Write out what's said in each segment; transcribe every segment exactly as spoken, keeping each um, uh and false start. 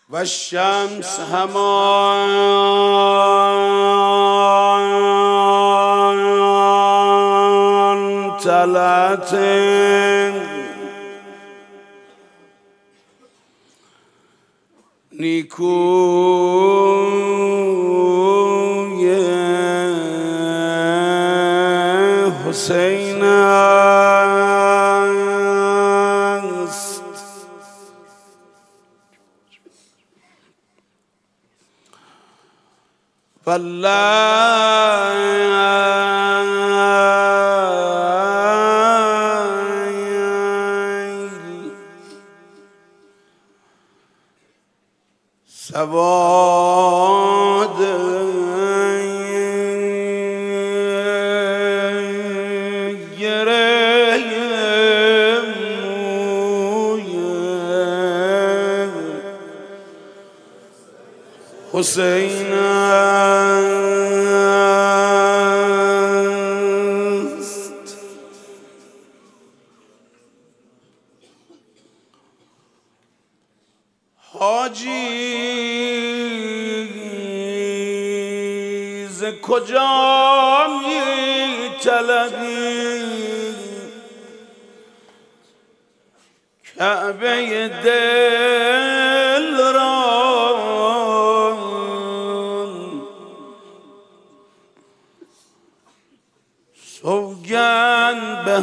و الشمس همان طلعت نیکوی حسین است. واللیل سواد گره موی حسین است. حاجی ز کجا می طلبی کعبه دل را؟ سوگند به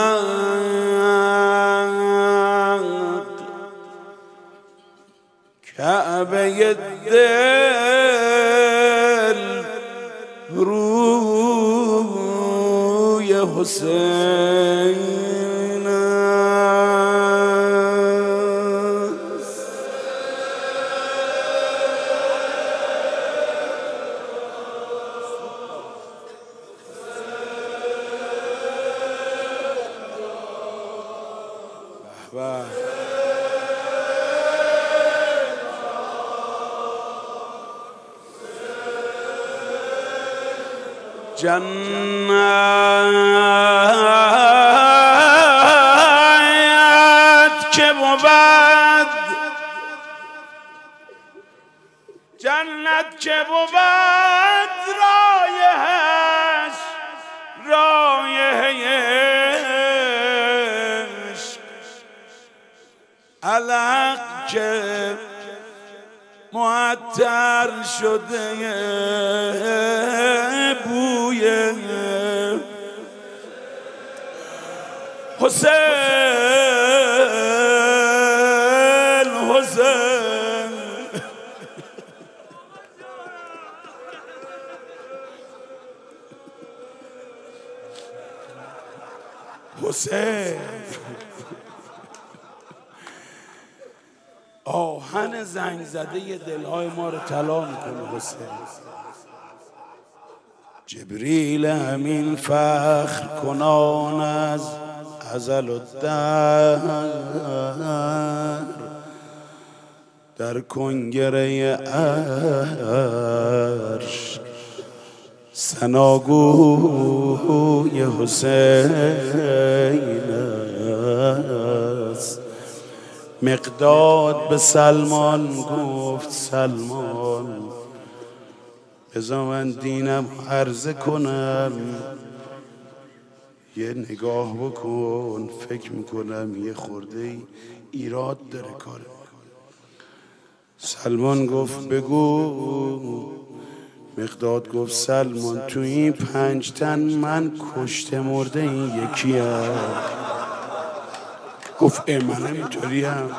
حق کعبه دل روی حسین است. به جنت که بود، جنت که بود رایحش رایحه عشق، علق که معطر شده بوی حسین حسین حسین آهن زنگ زده دلهای ما رو طلا میکنه حسین. جبریل همین فخر کنان از ازل و دهر در کنگره عرش ثناگوی حسین است. مقداد به سلمان گفت سلمان بذار من دینم عرضه کنم، یه نگاه بکن، فکر میکنم یه خورده ایراد داره کاره. سلمان گفت بگو. مقداد گفت سلمان تو این پنج تن من کشته مرده این یکی هم. گفت ای من اینطوری هم.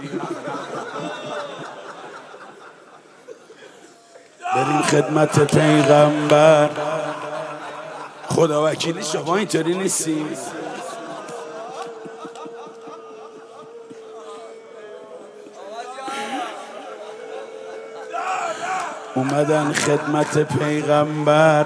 بریم خدمت پیغمبر. خدا وکیلی شما اینطوری نیستی؟ اومدن خدمت پیغمبر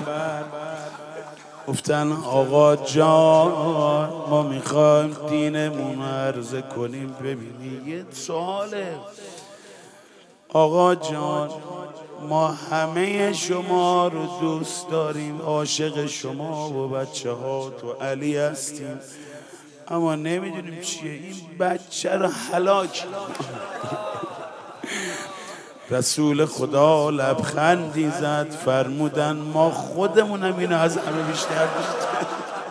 گفتن آقا جان ما میخوایم دینمون عرضه کنیم. ببینی یه سواله آقا جان، ما همه شما رو دوست داریم، عاشق شما و بچه ها تو علی هستیم، اما نمیدونیم چیه این بچه رو هلاک رسول خدا لبخندی زد، فرمودن ما خودمونم اینو از همه بیشتر بیشتر.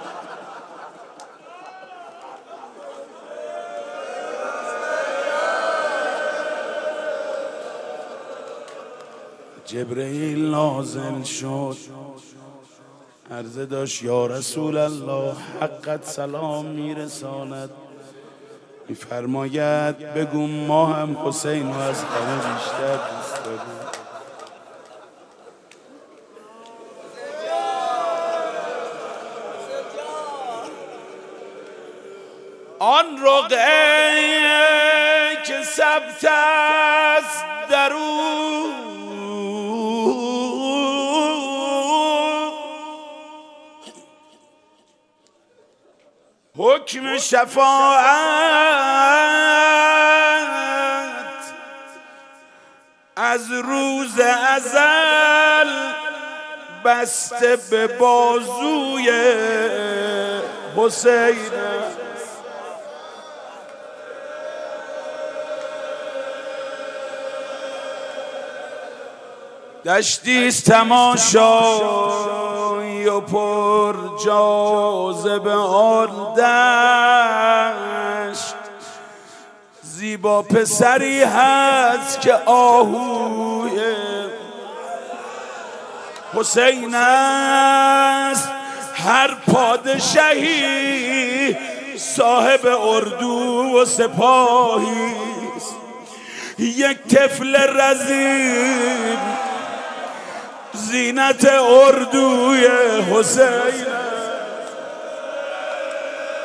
جبرئیل نازل شد، عرضه داشت یا رسول الله حقت سلام میرساند، میفرماید بگو ما هم حسین رو از همه بیشتر دوست داریم. آن رقعه که ثبت است در او حکم شفاعت از روز ازل بسته به بازوی حسین. دشتیست تماشایی و پر جاذب آن دشت، زیبا پسری هست که آهوی حسین است. هر پادشاهی صاحب اردو و سپاهی، یک طفل رزین زینت اردوی حسین.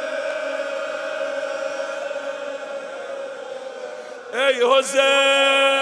ای حسین